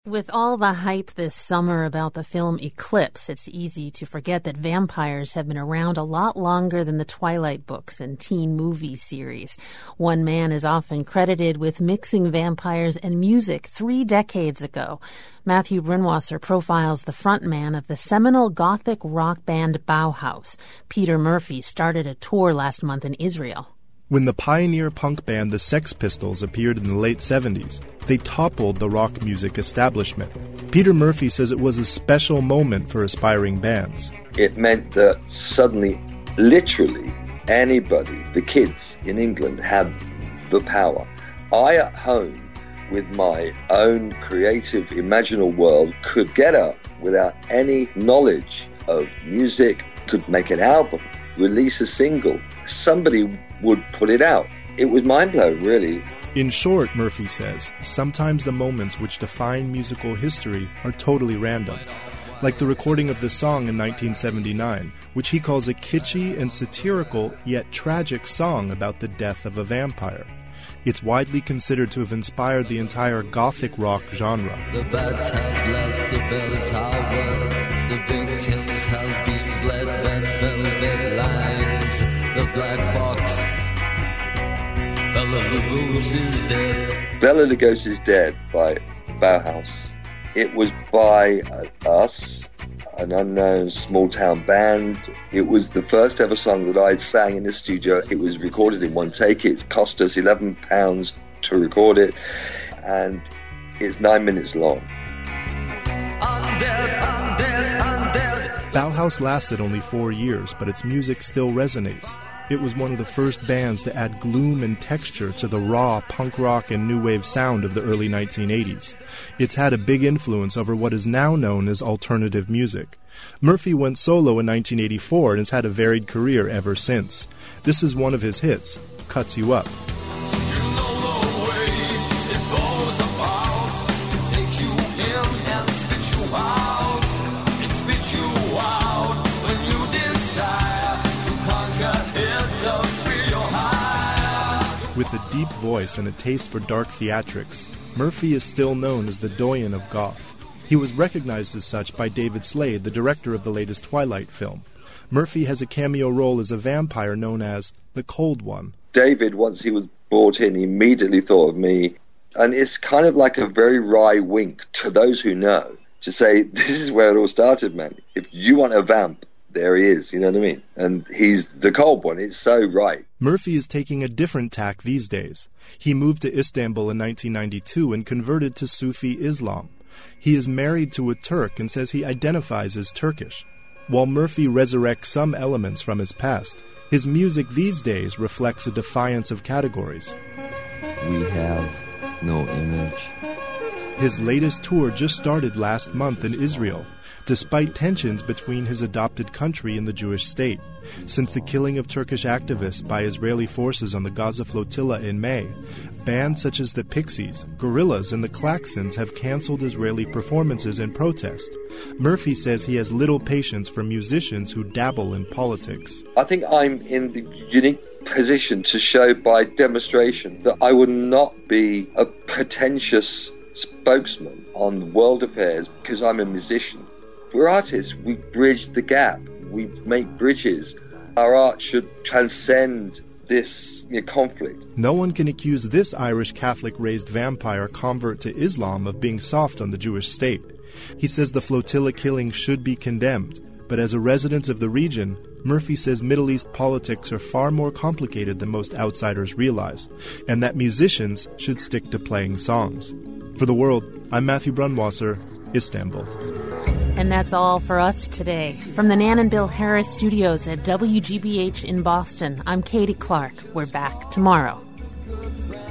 With all the hype this summer about the film Eclipse, it's easy to forget that vampires have been around a lot longer than the Twilight books and teen movie series. One man is often credited with mixing vampires and music 3 decades ago. Matthew Brunwasser profiles the frontman of the seminal gothic rock band Bauhaus. Peter Murphy started a tour last month in Israel. When the pioneer punk band the Sex Pistols appeared in the late 70s, they toppled the rock music establishment. Peter Murphy says it was a special moment for aspiring bands. It meant that suddenly, literally, anybody, the kids in England, had the power. I, at home, with my own creative, imaginal world, could get up without any knowledge of music, could make an album, release a single. Somebody would put it out. It was mind-blowing, really. In short, Murphy says, sometimes the moments which define musical history are totally random. Like the recording of this song in 1979, which he calls a kitschy and satirical yet tragic song about the death of a vampire. It's widely considered to have inspired the entire gothic rock genre. The bats have left the bell tower. The victims have been bled, red velvet lines. The black box. Bela Lugosi is dead. Bela Lugosi is Dead by Bauhaus. It was by us, an unknown small-town band. It was the first ever song that I'd sang in the studio. It was recorded in one take. It cost us £11 to record it, and it's 9 minutes long. Undead, undead, undead. Bauhaus lasted only 4 years, but its music still resonates. It was one of the first bands to add gloom and texture to the raw punk rock and new wave sound of the early 1980s. It's had a big influence over what is now known as alternative music. Murphy went solo in 1984 and has had a varied career ever since. This is one of his hits, Cuts You Up. With a deep voice and a taste for dark theatrics, Murphy is still known as the doyen of goth. He was recognized as such by David Slade, the director of the latest Twilight film. Murphy has a cameo role as a vampire known as the Cold One. David, once he was brought in, he immediately thought of me, and it's kind of like a very wry wink to those who know, to say, this is where it all started, man. If you want a vamp, there he is, you know what I mean? And he's the cold one. It's so right. Murphy is taking a different tack these days. He moved to Istanbul in 1992 and converted to Sufi Islam. He is married to a Turk and says he identifies as Turkish. While Murphy resurrects some elements from his past, his music these days reflects a defiance of categories. We have no image. His latest tour just started last month in Israel, despite tensions between his adopted country and the Jewish state. Since the killing of Turkish activists by Israeli forces on the Gaza flotilla in May, bands such as the Pixies, Gorillaz, and the Klaxons have canceled Israeli performances in protest. Murphy says he has little patience for musicians who dabble in politics. I think I'm in the unique position to show by demonstration that I would not be a pretentious spokesman on world affairs because I'm a musician. We're artists. We bridge the gap. We make bridges. Our art should transcend this conflict. No one can accuse this Irish Catholic-raised vampire convert to Islam of being soft on the Jewish state. He says the flotilla killing should be condemned, but as a resident of the region, Murphy says Middle East politics are far more complicated than most outsiders realize, and that musicians should stick to playing songs. For The World, I'm Matthew Brunwasser, Istanbul. And that's all for us today. From the Nan and Bill Harris studios at WGBH in Boston, I'm Katie Clark. We're back tomorrow.